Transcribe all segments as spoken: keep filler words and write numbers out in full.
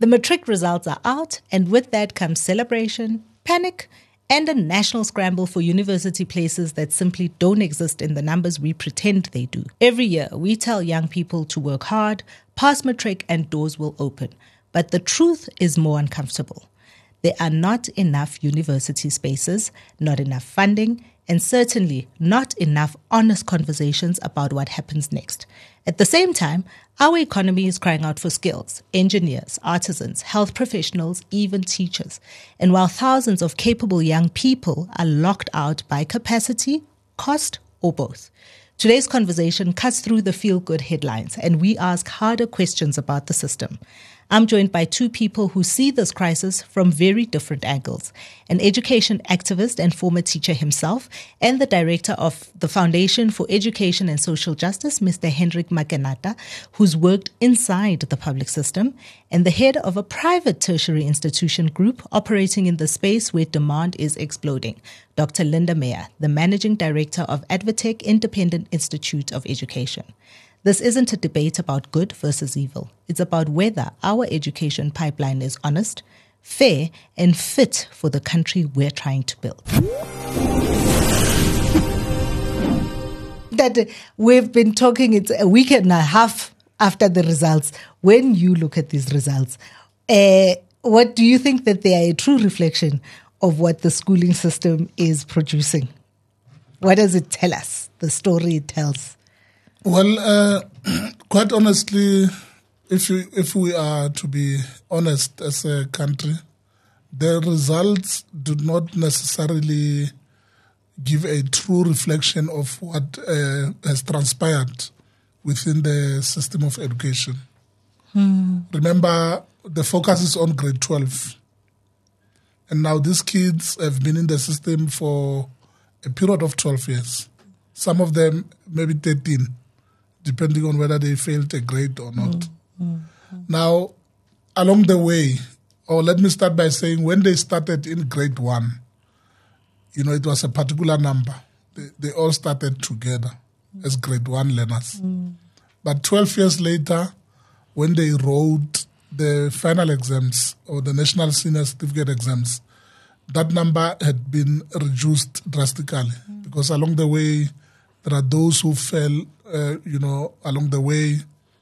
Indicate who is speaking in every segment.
Speaker 1: The matric results are out, and with that comes celebration, panic, and a national scramble for university places that simply don't exist in the numbers we pretend they do. Every year, we tell young people to work hard, pass matric, and doors will open. But the truth is more uncomfortable. There are not enough university spaces, not enough funding, and certainly not enough honest conversations about what happens next. At the same time, our economy is crying out for skills, engineers, artisans, health professionals, even teachers. And while thousands of capable young people are locked out by capacity, cost, or both, today's conversation cuts through the feel-good headlines, and we ask harder questions about the system. I'm joined by two people who see this crisis from very different angles. An education activist and former teacher himself, and the director of the Foundation for Education and Social Justice, Mister Hendrik Makenata, who's worked inside the public system, and the head of a private tertiary institution group operating in the space where demand is exploding, Doctor Linda Meyer, the managing director of Advotech Independent Institute of Education. This isn't a debate about good versus evil. It's about whether our education pipeline is honest, fair, and fit for the country we're trying to build. That we've been talking, it's a week and a half after the results. When you look at these results, uh, what do you think that they are a true reflection of what the schooling system is producing? What does it tell us, the story it tells?
Speaker 2: Well, uh, quite honestly, if you, if we are to be honest as a country, the results do not necessarily give a true reflection of what uh, has transpired within the system of education. Hmm. Remember, the focus is on grade twelve. And now these kids have been in the system for a period of twelve years. Some of them maybe thirteen. Depending on whether they failed a grade or not. Mm, mm, mm. Now, along the way, or let me start by saying when they started in grade one, you know, it was a particular number. They, they all started together mm. as grade one learners. Mm. But twelve years later, when they wrote the final exams or the National Senior Certificate exams, that number had been reduced drastically mm. because along the way, there are those who fell, uh, you know, along the way.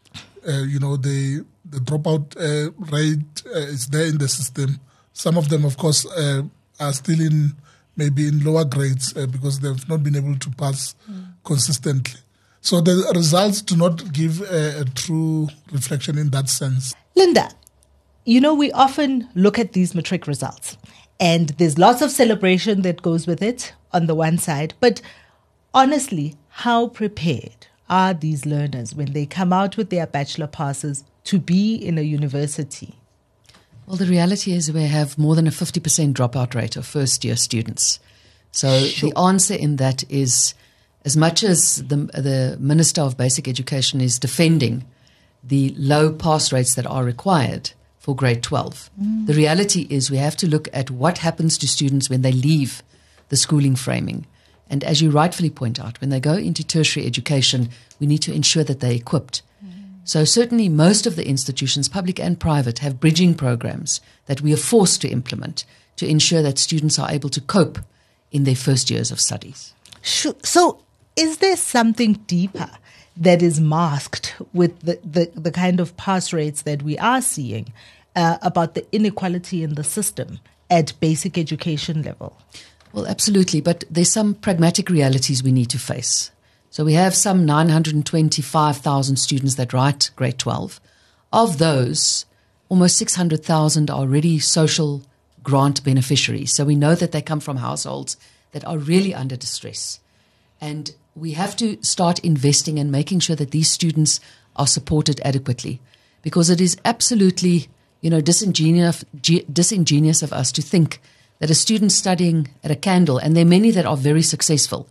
Speaker 2: Uh, you know, the the dropout uh, rate uh, is there in the system. Some of them, of course, uh, are still in maybe in lower grades uh, because they've not been able to pass mm. consistently. So the results do not give a, a true reflection in that sense.
Speaker 1: Linda, you know, we often look at these matric results, and there's lots of celebration that goes with it on the one side, but honestly, how prepared are these learners when they come out with their bachelor passes to be in a university?
Speaker 3: Well, the reality is we have more than a fifty percent dropout rate of first-year students. So sure. The answer in that is, as much as the, the Minister of Basic Education is defending the low pass rates that are required for grade twelve, mm. the reality is we have to look at what happens to students when they leave the schooling framing. And as you rightfully point out, when they go into tertiary education, we need to ensure that they're equipped. Mm. So certainly most of the institutions, public and private, have bridging programs that we are forced to implement to ensure that students are able to cope in their first years of studies.
Speaker 1: Sure. So is there something deeper that is masked with the, the, the kind of pass rates that we are seeing uh, about the inequality in the system at basic education level?
Speaker 3: Well, absolutely, but there's some pragmatic realities we need to face. So we have some nine hundred twenty-five thousand students that write grade twelve. Of those, almost six hundred thousand are already social grant beneficiaries. So we know that they come from households that are really under distress. And we have to start investing and making sure that these students are supported adequately, because it is absolutely, you know, disingenuous, disingenuous of us to think that a student studying at a Candle, and there are many that are very successful,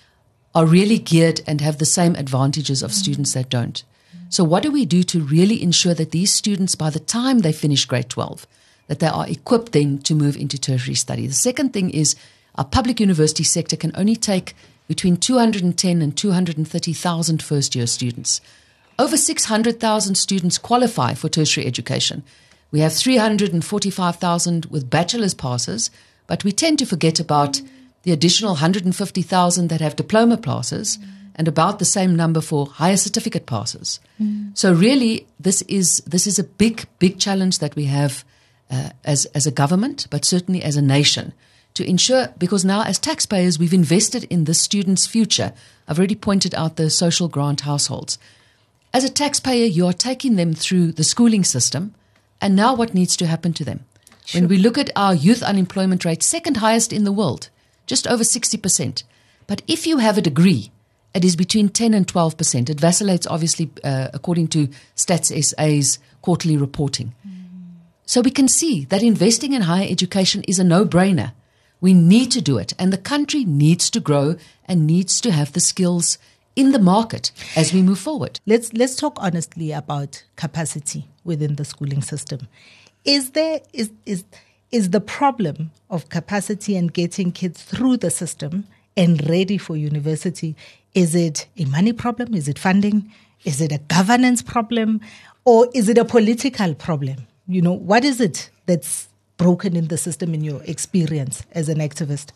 Speaker 3: are really geared and have the same advantages of mm. students that don't. Mm. So what do we do to really ensure that these students, by the time they finish grade twelve, that they are equipped then to move into tertiary study? The second thing is our public university sector can only take between two hundred ten and two hundred thirty thousand first-year students. Over six hundred thousand students qualify for tertiary education. We have three hundred forty-five thousand with bachelor's passes, but we tend to forget about the additional one hundred fifty thousand that have diploma passes mm. and about the same number for higher certificate passes. Mm. So really, this is this is a big, big challenge that we have uh, as, as a government, but certainly as a nation, to ensure, because now as taxpayers, we've invested in the students' future. I've already pointed out the social grant households. As a taxpayer, you are taking them through the schooling system, and now what needs to happen to them? Sure. When we look at our youth unemployment rate, second highest in the world, just over sixty percent. But if you have a degree, it is between ten and twelve percent. It vacillates, obviously, uh, according to Stats S A's quarterly reporting. Mm. So we can see that investing in higher education is a no-brainer. We need to do it, and the country needs to grow and needs to have the skills in the market as we move forward.
Speaker 1: Let's let's talk honestly about capacity within the schooling system. Is there is is is the problem of capacity and getting kids through the system and ready for university? Is it a money problem? Is it funding? Is it a governance problem? Or is it a political problem? You know, what is it that's broken in the system in your experience as an activist?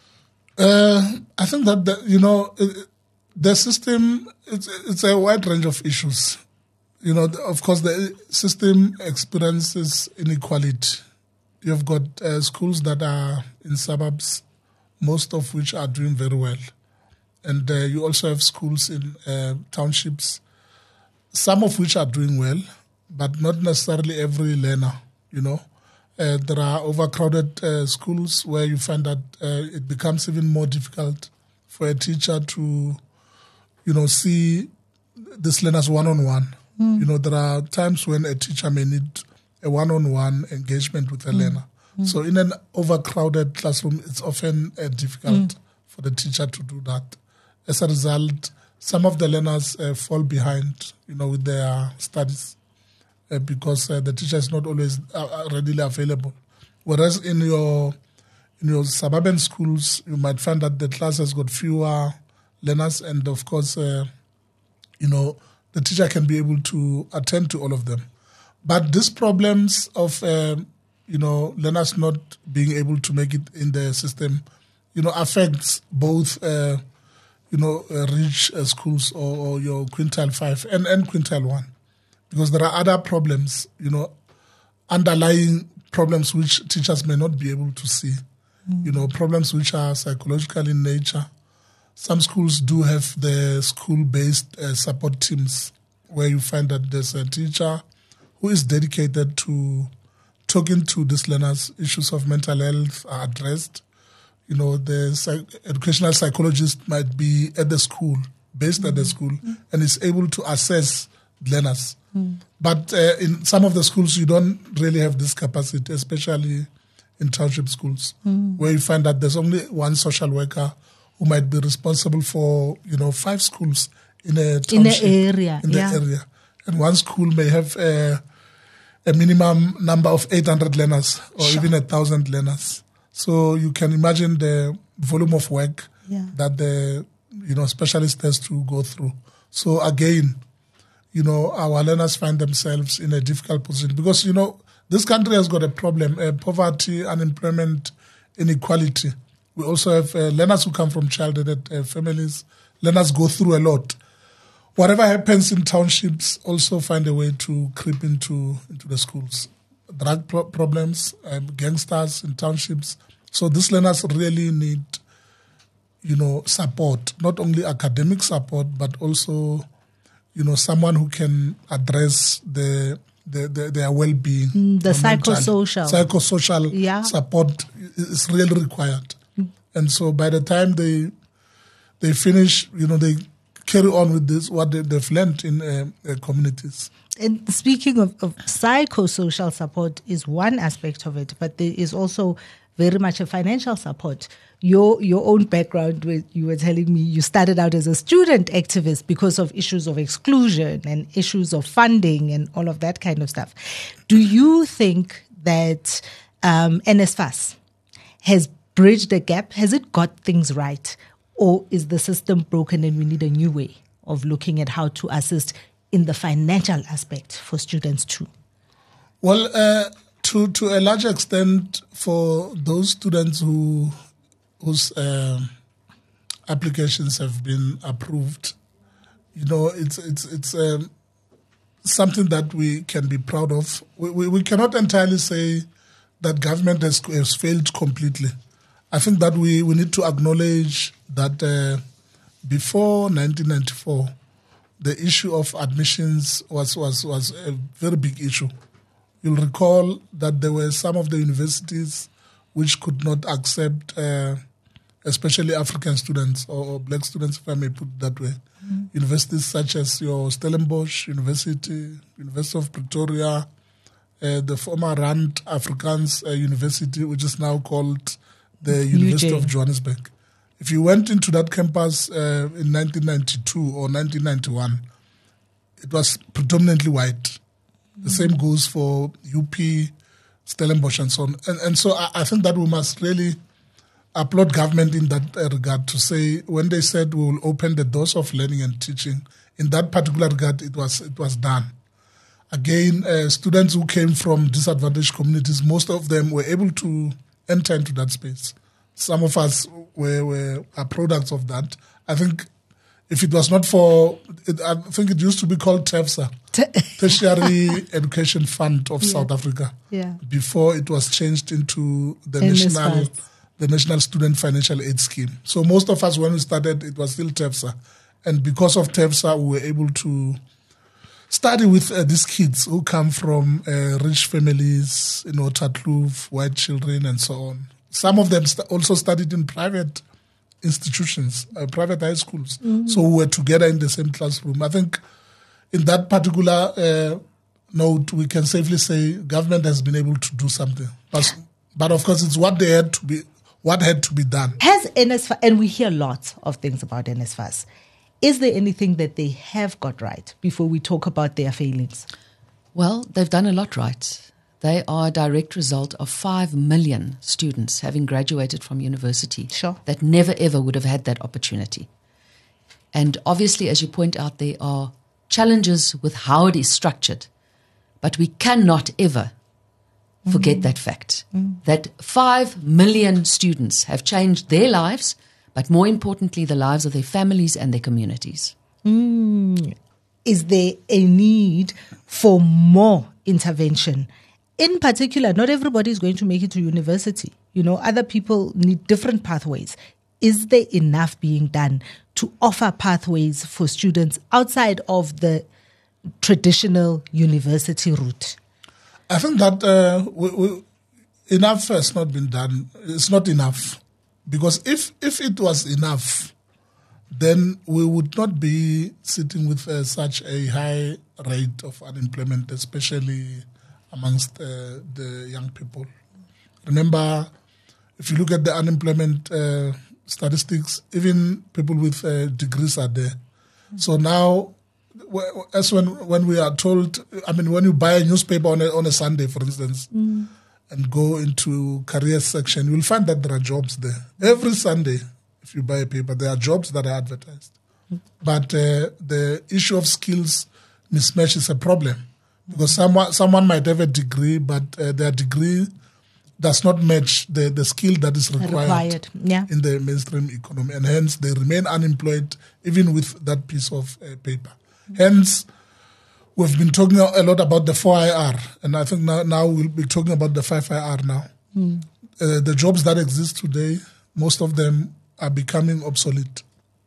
Speaker 2: Uh, I think that, the, you know, the system, it's, it's a wide range of issues. You know, of course, the system experiences inequality. You've got uh, schools that are in suburbs, most of which are doing very well. And uh, you also have schools in uh, townships, some of which are doing well, but not necessarily every learner, you know. Uh, there are overcrowded uh, schools where you find that uh, it becomes even more difficult for a teacher to, you know, see these learners one-on-one. Mm. You know, there are times when a teacher may need a one-on-one engagement with a mm. learner. Mm. So in an overcrowded classroom, it's often uh, difficult mm. for the teacher to do that. As a result, some of the learners uh, fall behind, you know, with their studies. Uh, because uh, the teacher is not always uh, readily available. Whereas in your in your suburban schools, you might find that the class has got fewer learners, and of course, uh, you know, the teacher can be able to attend to all of them. But these problems of uh, you know learners not being able to make it in the system, you know, affects both uh, you know uh, rich uh, schools or, or your quintile five and, and quintile one. Because there are other problems, you know, underlying problems which teachers may not be able to see. Mm. You know, problems which are psychological in nature. Some schools do have the school-based uh, support teams where you find that there's a teacher who is dedicated to talking to these learners. Issues of mental health are addressed. You know, the psych- educational psychologist might be at the school, based mm. at the school, mm. and is able to assess learners. Mm. But uh, in some of the schools, you don't really have this capacity, especially in township schools, mm. where you find that there's only one social worker who might be responsible for, you know, five schools in a township.
Speaker 1: In the area.
Speaker 2: In the
Speaker 1: yeah.
Speaker 2: area. And one school may have uh, a minimum number of eight hundred learners or sure. even one thousand learners. So you can imagine the volume of work yeah. that the, you know, specialist has to go through. So again, you know, our learners find themselves in a difficult position because, you know, this country has got a problem, uh, poverty, unemployment, inequality. We also have uh, learners who come from childhood uh, families. Learners go through a lot. Whatever happens in townships also find a way to creep into, into the schools. Drug pro- problems, um, gangsters in townships. So these learners really need, you know, support, not only academic support, but also, you know, someone who can address the, the, the their well-being.
Speaker 1: Mm, the psychosocial.
Speaker 2: Mental, psychosocial
Speaker 1: yeah.
Speaker 2: support is really required. Mm. And so by the time they they finish, you know, they carry on with this, what they, they've learned in uh, uh, communities.
Speaker 1: And speaking of, of psychosocial support is one aspect of it, but there is also very much a financial support. Your your own background, where you were telling me you started out as a student activist because of issues of exclusion and issues of funding and all of that kind of stuff. Do you think that um, NSFAS has bridged the gap? Has it got things right? Or is the system broken and we need a new way of looking at how to assist in the financial aspect for students too?
Speaker 2: Well, uh, to to a large extent, for those students who whose uh, applications have been approved, you know, it's it's it's um, something that we can be proud of. We, we we cannot entirely say that government has, has failed completely. I think that we, we need to acknowledge that uh, before nineteen ninety-four, the issue of admissions was, was, was a very big issue. You'll recall that there were some of the universities which could not accept, uh, especially African students or, or black students, if I may put it that way. Mm-hmm. Universities such as your Stellenbosch University, University of Pretoria, uh, the former Rand Afrikaans uh, University, which is now called the University U J of Johannesburg. If you went into that campus uh, in nineteen ninety-two or nineteen ninety-one, it was predominantly white. The same goes for U P, Stellenbosch, and so on. And, and so I, I think that we must really applaud government in that uh, regard to say when they said we will open the doors of learning and teaching, in that particular regard, it was it was done. Again, uh, students who came from disadvantaged communities, most of them were able to enter into that space. Some of us were, were are products of that. I think if it was not for, it, I think it used to be called TEFSA, Tertiary Education Fund of yeah. South Africa.
Speaker 1: Yeah.
Speaker 2: Before it was changed into the national, the National Student Financial Aid Scheme. So most of us, when we started, it was still TEFSA, and because of TEFSA, we were able to study with uh, these kids who come from uh, rich families, you know, Tatloof, white children, and so on. Some of them st- also studied in private institutions, uh, private high schools. Mm-hmm. So we were together in the same classroom. I think in that particular uh, note, we can safely say government has been able to do something. But, but of course, it's what they had to be, what had to be done.
Speaker 1: Has N S F A S, and we hear lots of things about N S F A S, is there anything that they have got right before we talk about their failings?
Speaker 3: Well, they've done a lot right. They are a direct result of five million students having graduated from university
Speaker 1: sure.
Speaker 3: that never ever would have had that opportunity. And obviously, as you point out, there are challenges with how it is structured. But we cannot ever forget mm. that fact, mm. that five million students have changed their lives, but more importantly, the lives of their families and their communities.
Speaker 1: Mm. Is there a need for more intervention? In particular, not everybody is going to make it to university. You know, other people need different pathways. Is there enough being done to offer pathways for students outside of the traditional university route?
Speaker 2: I think that uh, we, we, enough has not been done. It's not enough. Because if, if it was enough, then we would not be sitting with uh, such a high rate of unemployment, especially amongst uh, the young people. Remember, if you look at the unemployment uh, statistics, even people with uh, degrees are there. Mm-hmm. So now, as when when we are told, I mean, when you buy a newspaper on a, on a Sunday, for instance, mm-hmm. and go into career section, you will find that there are jobs there. Every Sunday, if you buy a paper, there are jobs that are advertised. Mm-hmm. But uh, the issue of skills mismatch is a problem. Because someone someone might have a degree, but uh, their degree does not match the, the skill that is required,
Speaker 1: required. Yeah.
Speaker 2: in the mainstream economy. And hence, they remain unemployed even with that piece of uh, paper. Mm-hmm. Hence, we've been talking a lot about the four I R, and I think now, now we'll be talking about the five I R now. Mm. Uh, the jobs that exist today, most of them are becoming obsolete,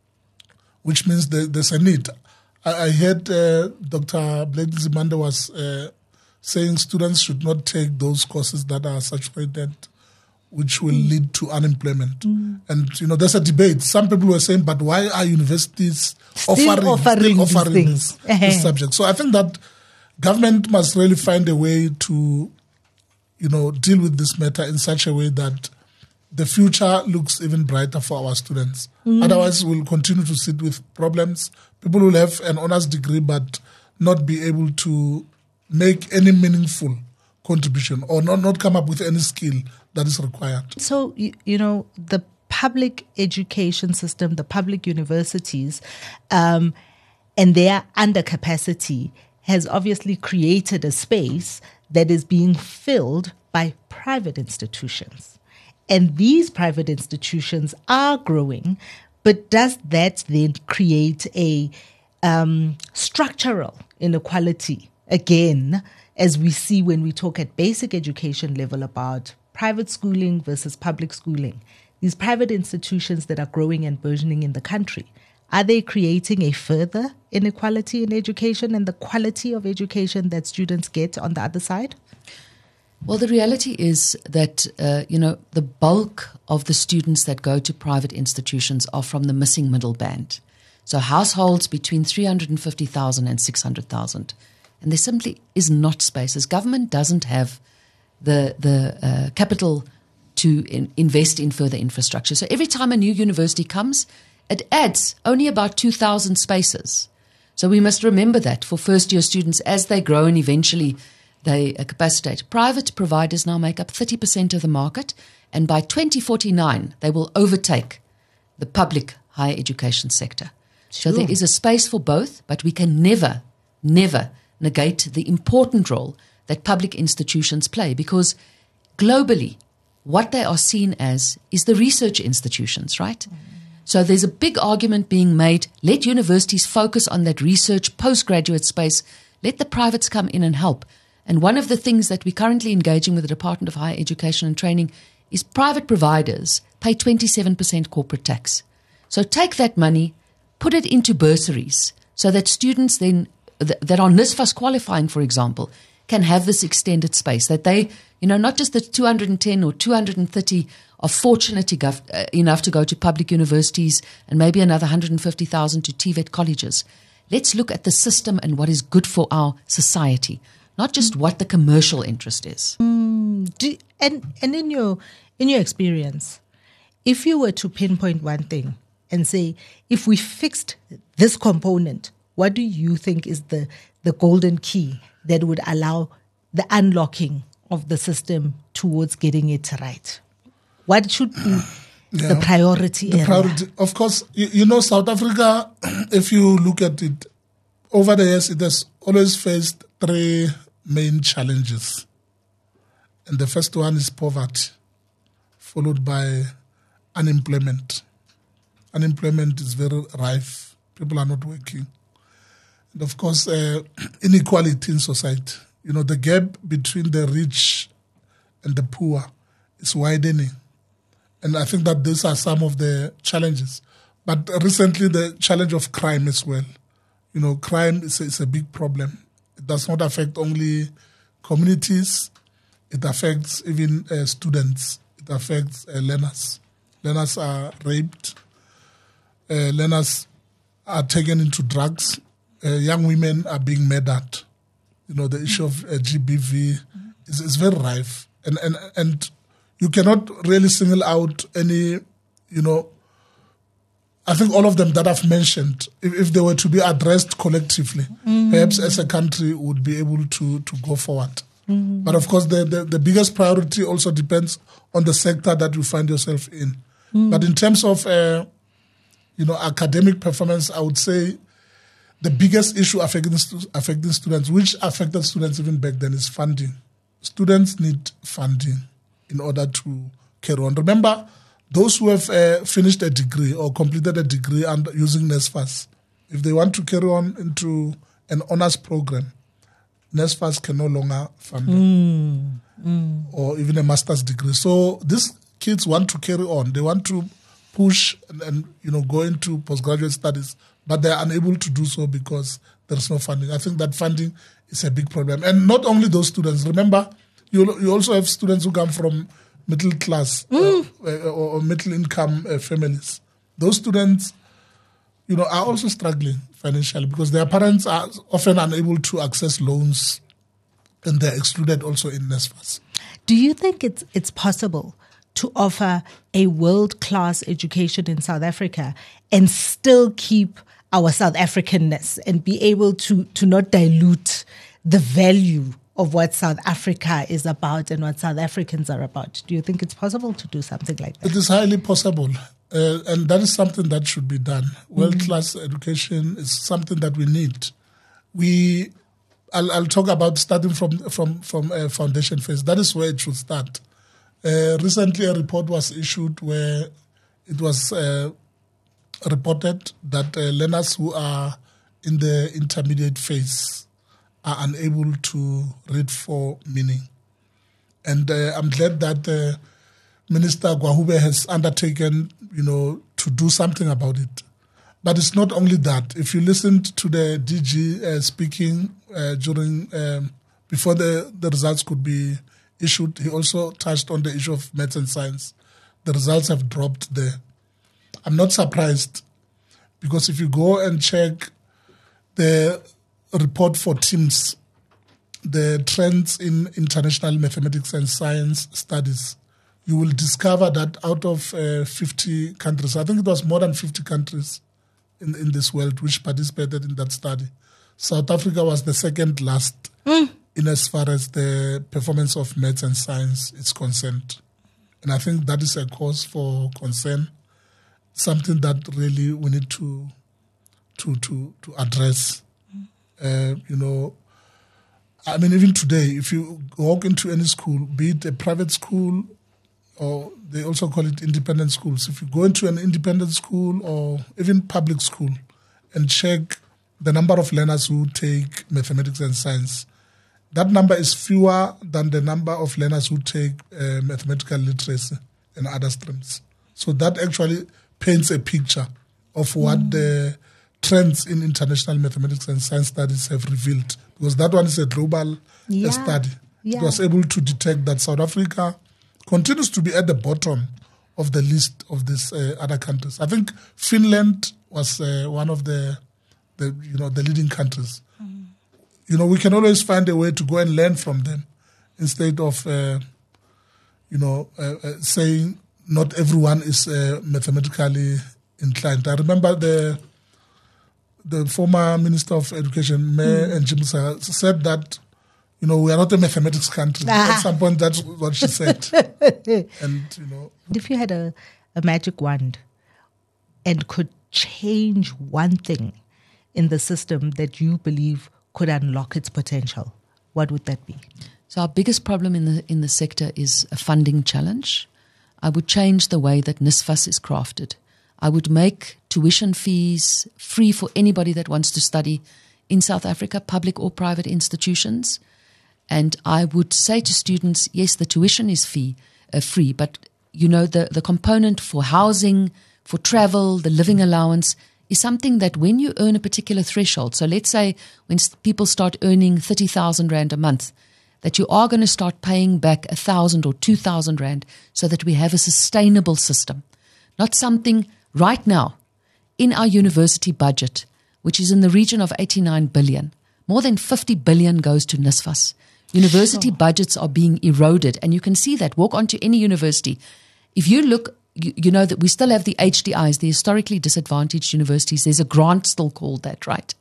Speaker 2: which means there, there's a need. I heard uh, Doctor Blake Nzimande was uh, saying students should not take those courses that are saturated, which will mm. lead to unemployment. Mm. And, you know, there's a debate. Some people were saying, but why are universities
Speaker 1: still
Speaker 2: offering,
Speaker 1: offering,
Speaker 2: still offering
Speaker 1: these
Speaker 2: this, this subject? So I think that government must really find a way to, you know, deal with this matter in such a way that the future looks even brighter for our students. Mm. Otherwise, we'll continue to sit with problems. People will have an honors degree but not be able to make any meaningful contribution or not, not come up with any skill that is required.
Speaker 1: So, you, you know, the public education system, the public universities, um, and their undercapacity has obviously created a space that is being filled by private institutions. And these private institutions are growing, but does that then create a um, structural inequality again, as we see when we talk at basic education level about private schooling versus public schooling? These private institutions that are growing and burgeoning in the country, are they creating a further inequality in education and the quality of education that students get on the other side?
Speaker 3: Well, the reality is that, uh, you know, the bulk of the students that go to private institutions are from the missing middle band. So households between three hundred fifty thousand and six hundred thousand. And there simply is not spaces. Government doesn't have the, the uh, capital to in, invest in further infrastructure. So every time a new university comes, it adds only about two thousand spaces. So we must remember that for first-year students, as they grow and eventually they uh, capacitate. Private providers now make up thirty percent of the market, and by twenty forty-nine, they will overtake the public higher education sector.
Speaker 1: Sure.
Speaker 3: So there is a space for both, but we can never, never negate the important role that public institutions play, because globally, what they are seen as is the research institutions, right? Mm. So there's a big argument being made, let universities focus on that research postgraduate space, let the privates come in and help. And one of the things that we're currently engaging with the Department of Higher Education and Training is private providers pay twenty-seven percent corporate tax. So take that money, put it into bursaries so that students then th- that are NSFAS qualifying, for example, can have this extended space, that they, you know, not just the two hundred ten or two hundred thirty are fortunate enough to go to public universities and maybe another one hundred fifty thousand to T VET colleges. Let's look at the system and what is good for our society, not just what the commercial interest is.
Speaker 1: Mm, do, and and in your in your experience, if you were to pinpoint one thing and say, if we fixed this component, what do you think is the, the golden key that would allow the unlocking of the system towards getting it right? What should be yeah, the priority
Speaker 2: the
Speaker 1: area?
Speaker 2: Priority, of course, you, you know, South Africa, if you look at it, over the years, it has always faced three main challenges. And the first one is poverty, followed by unemployment. Unemployment is very rife. People are not working. And of course, uh, inequality in society. You know, the gap between the rich and the poor is widening. And I think that these are some of the challenges. But recently, the challenge of crime as well. You know, crime is a, is a big problem. It does not affect only communities. It affects even uh, students. It affects uh, learners. Learners are raped. Uh, learners are taken into drugs. Uh, young women are being murdered. You know, the issue of uh, G B V is, is very rife. And, and, and you cannot really single out any, you know, I think all of them that I've mentioned, if, if they were to be addressed collectively, mm. perhaps as a country would be able to, to go forward. Mm. But of course, the, the, the biggest priority also depends on the sector that you find yourself in. Mm. But in terms of, uh, you know, academic performance, I would say the biggest issue affecting, affecting students, which affected students even back then, is funding. Students need funding in order to carry on. Remember, those who have uh, finished a degree or completed a degree and using NSFAS, if they want to carry on into an honors program, NSFAS can no longer fund them,
Speaker 1: mm, mm.
Speaker 2: or even a master's degree. So these kids want to carry on. They want to push and, and you know go into postgraduate studies, but they are unable to do so because there is no funding. I think that funding is a big problem. And not only those students. Remember, you you also have students who come from middle class mm. uh, or middle income uh, families. Those students, you know, are also struggling financially because their parents are often unable to access loans, and they're excluded also in NSFAS.
Speaker 1: Do you think it's it's possible to offer a world-class education in South Africa and still keep our South Africanness and be able to to not dilute the value of what South Africa is about and what South Africans are about? Do you think it's possible to do something like that?
Speaker 2: It is highly possible. Uh, and that is something that should be done. World-class mm-hmm. education is something that we need. We I'll, I'll talk about starting from from from uh, foundation phase. That is where it should start. Uh, recently, a report was issued where it was uh, reported that uh, learners who are in the intermediate phase are unable to read for meaning. And uh, I'm glad that uh, Minister Gwahube has undertaken, you know, to do something about it. But it's not only that. If you listened to the D G uh, speaking uh, during um, before the, the results could be issued, he also touched on the issue of maths and science. The results have dropped there. I'm not surprised, because if you go and check the report for TIMSS, the trends in international mathematics and science studies, you will discover that out of uh, fifty countries, I think it was more than fifty countries in, in this world which participated in that study, South Africa was the second last mm. in as far as the performance of maths and science is concerned. And I think that is a cause for concern, something that really we need to to to, to address. Mm. Uh, you know, I mean, even today, if you walk into any school, be it a private school, or they also call it independent schools. If you go into an independent school or even public school and check the number of learners who take mathematics and science, that number is fewer than the number of learners who take uh, mathematical literacy and other streams. So that actually paints a picture of what mm. the trends in international mathematics and science studies have revealed, because that one is a global yeah. study. Yeah. It was able to detect that South Africa continues to be at the bottom of the list of these uh, other countries. I think Finland was uh, one of the, the, you know, the leading countries. Mm. You know, we can always find a way to go and learn from them instead of, uh, you know, uh, uh, saying not everyone is uh, mathematically inclined. I remember the the former Minister of Education, Mayor mm. Njimsa, said that, you know, we are not a mathematics country. Ah. At some point, that's what she said. And, you know.
Speaker 1: If you had a, a magic wand and could change one thing in the system that you believe could unlock its potential, what would that be?
Speaker 3: So our biggest problem in the in the sector is a funding challenge. I would change the way that NSFAS is crafted. I would make tuition fees free for anybody that wants to study in South Africa, public or private institutions. And I would say to students, yes, the tuition is fee, uh, free, but, you know, the, the component for housing, for travel, the living allowance is something that when you earn a particular threshold, so let's say when people start earning thirty thousand rand a month, that you are going to start paying back one thousand or two thousand rand so that we have a sustainable system, not something right now in our university budget, which is in the region of eighty-nine billion, more than fifty billion goes to NSFAS. University sure. budgets are being eroded, and you can see that. Walk onto any university. If you look, you, you know that we still have the H D Is, the historically disadvantaged universities. There's a grant still called that, right?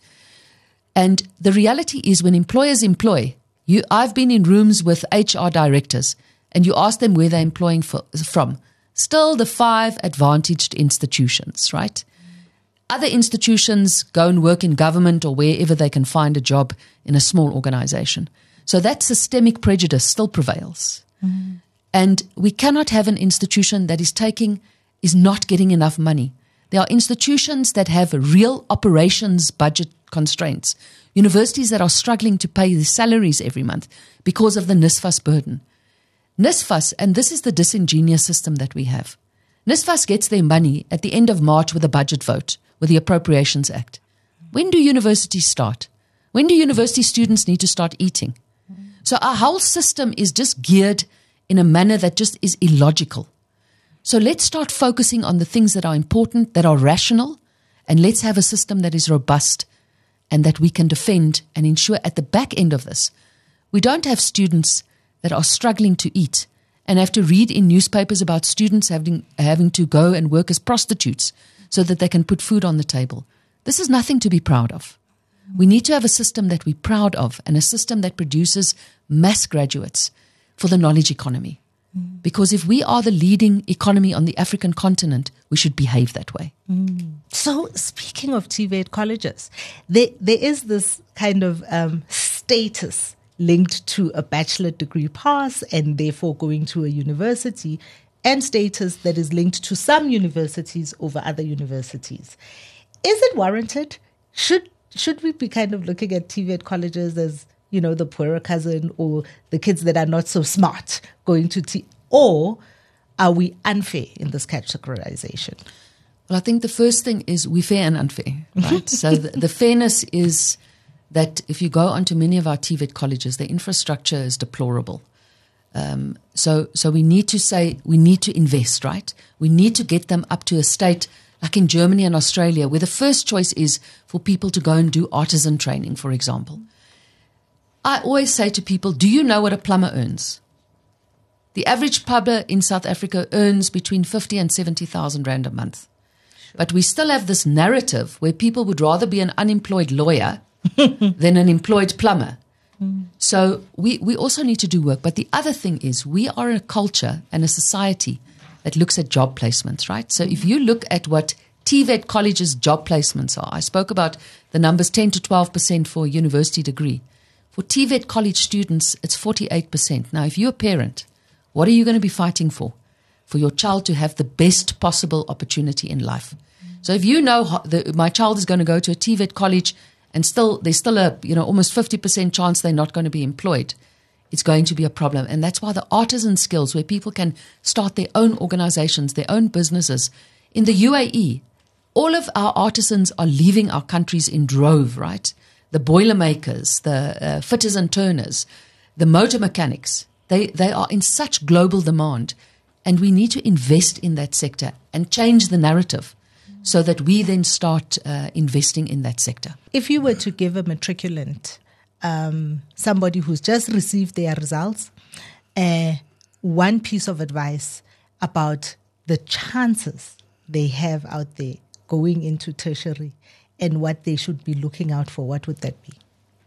Speaker 3: And the reality is when employers employ, you, I've been in rooms with H R directors, and you ask them where they're employing for, from. Still the five advantaged institutions, right? Other institutions go and work in government or wherever they can find a job in a small organization. So that systemic prejudice still prevails. Mm. And we cannot have an institution that is taking, is not getting enough money. There are institutions that have real operations budget constraints. Universities that are struggling to pay the salaries every month because of the NSFAS burden. NSFAS, and this is the disingenuous system that we have. NSFAS gets their money at the end of March with a budget vote, with the Appropriations Act. When do universities start? When do university students need to start eating? So our whole system is just geared in a manner that just is illogical. So let's start focusing on the things that are important, that are rational, and let's have a system that is robust and that we can defend and ensure at the back end of this, we don't have students that are struggling to eat and have to read in newspapers about students having, having to go and work as prostitutes so that they can put food on the table. This is nothing to be proud of. We need to have a system that we're proud of and a system that produces mass graduates for the knowledge economy. Mm. Because if we are the leading economy on the African continent, we should behave that way.
Speaker 1: Mm. So speaking of T V E T colleges, there, there is this kind of um, status linked to a bachelor degree pass and therefore going to a university, and status that is linked to some universities over other universities. Is it warranted? Should should we be kind of looking at T V E T colleges as, you know, the poorer cousin or the kids that are not so smart going to T, or are we unfair in this categorization?
Speaker 3: Well, I think the first thing is we're fair and unfair, right? So the, the fairness is that if you go onto many of our T V E T colleges, the infrastructure is deplorable. Um, so, so we need to say we need to invest, right? We need to get them up to a state like in Germany and Australia, where the first choice is for people to go and do artisan training, for example. I always say to people, do you know what a plumber earns? The average plumber in South Africa earns between fifty and seventy thousand rand a month. Sure. But we still have this narrative where people would rather be an unemployed lawyer than an employed plumber. Mm. So we, we also need to do work. But the other thing is we are a culture and a society that looks at job placements, right? So if you look at what T V E T colleges' job placements are, I spoke about the numbers ten to twelve percent for a university degree. For T V E T college students, it's forty-eight percent. Now, if you're a parent, what are you going to be fighting for? For your child to have the best possible opportunity in life. So if you know that my child is going to go to a T V E T college and still there's still a, you know, almost fifty percent chance they're not going to be employed, it's going to be a problem. And that's why the artisan skills, where people can start their own organizations, their own businesses. In the U A E, all of our artisans are leaving our countries in drove, right? The boilermakers, the uh, fitters and turners, the motor mechanics, they, they are in such global demand. And we need to invest in that sector and change the narrative so that we then start uh, investing in that sector.
Speaker 1: If you were to give a matriculant, um, somebody who's just received their results, uh, one piece of advice about the chances they have out there going into tertiary and what they should be looking out for, what would that be?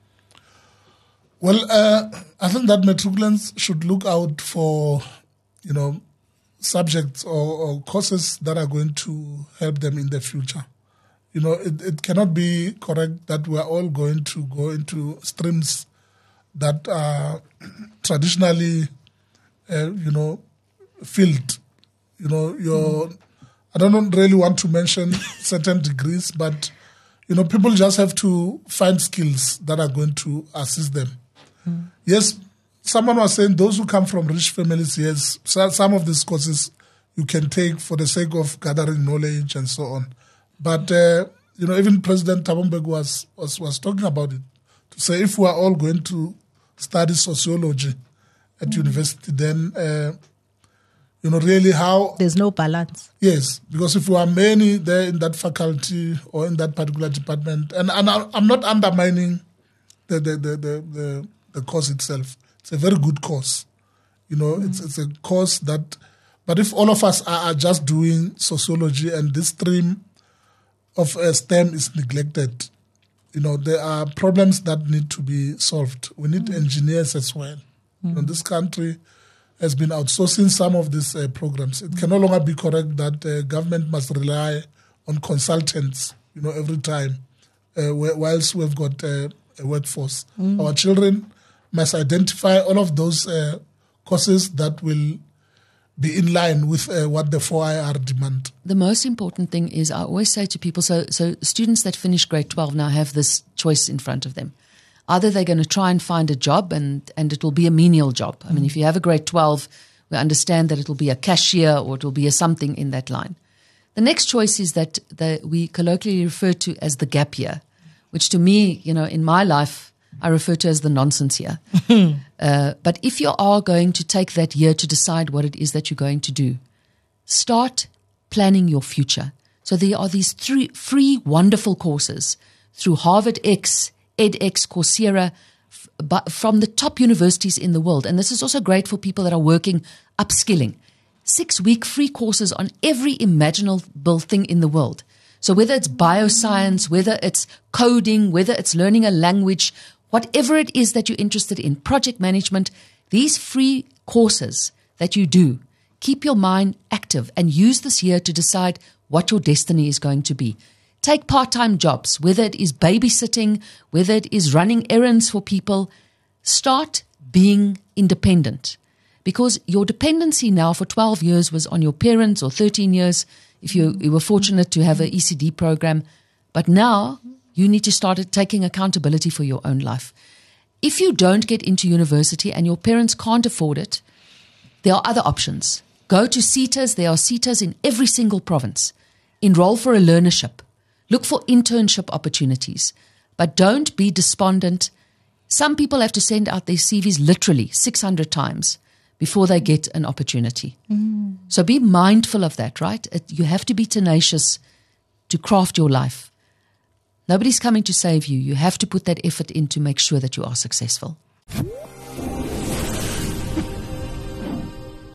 Speaker 2: Well, uh, I think that matriculants should look out for, you know, subjects or, or courses that are going to help them in the future. You know, it, it cannot be correct that we're all going to go into streams that are traditionally, uh, you know, filled. You know, your, mm. I don't really want to mention certain degrees, but, you know, people just have to find skills that are going to assist them. Mm. Yes, someone was saying those who come from rich families, yes, some of these courses you can take for the sake of gathering knowledge and so on. But, uh, you know, even President Thabo Mbeki was, was, was talking about it, to say if we are all going to study sociology at mm. university, then, uh, you know, really how...
Speaker 1: There's no balance.
Speaker 2: Yes, because if we are many there in that faculty or in that particular department, and, and I'm not undermining the, the, the, the, the, the course itself. It's a very good course. You know, mm. it's it's a course that... But if all of us are, are just doing sociology and this stream of uh, STEM is neglected, you know, there are problems that need to be solved. We need mm. engineers as well. Mm. You know, this country has been outsourcing some of these uh, programs. It can no longer be correct that uh, government must rely on consultants, you know, every time, uh, whilst we've got uh, a workforce. Mm. Our children must identify all of those uh, courses that will be in line with uh, what the four I R demand.
Speaker 3: The most important thing is I always say to people, so so students that finish grade twelve now have this choice in front of them. Either they're going to try and find a job and, and it will be a menial job. I mm. mean, if you have a grade twelve, we understand that it will be a cashier or it will be a something in that line. The next choice is that the, we colloquially refer to as the gap year, which to me, you know, in my life, I refer to as the nonsense year. uh, but if you are going to take that year to decide what it is that you're going to do, start planning your future. So there are these three free wonderful courses through Harvard X, edX, Coursera, f- but from the top universities in the world. And this is also great for people that are working upskilling. Six-week free courses on every imaginable thing in the world. So whether it's bioscience, whether it's coding, whether it's learning a language, whatever it is that you're interested in, project management, these free courses that you do, keep your mind active and use this year to decide what your destiny is going to be. Take part-time jobs, whether it is babysitting, whether it is running errands for people. Start being independent, because your dependency now for twelve years was on your parents, or thirteen years if you, you were fortunate to have an E C D program. But now you need to start taking accountability for your own life. If you don't get into university and your parents can't afford it, there are other options. Go to SETAs. There are SETAs in every single province. Enroll for a learnership. Look for internship opportunities. But don't be despondent. Some people have to send out their C Vs literally six hundred times before they get an opportunity. Mm. So be mindful of that, right? It, you have to be tenacious to craft your life. Nobody's coming to save you. You have to put that effort in to make sure that you are successful.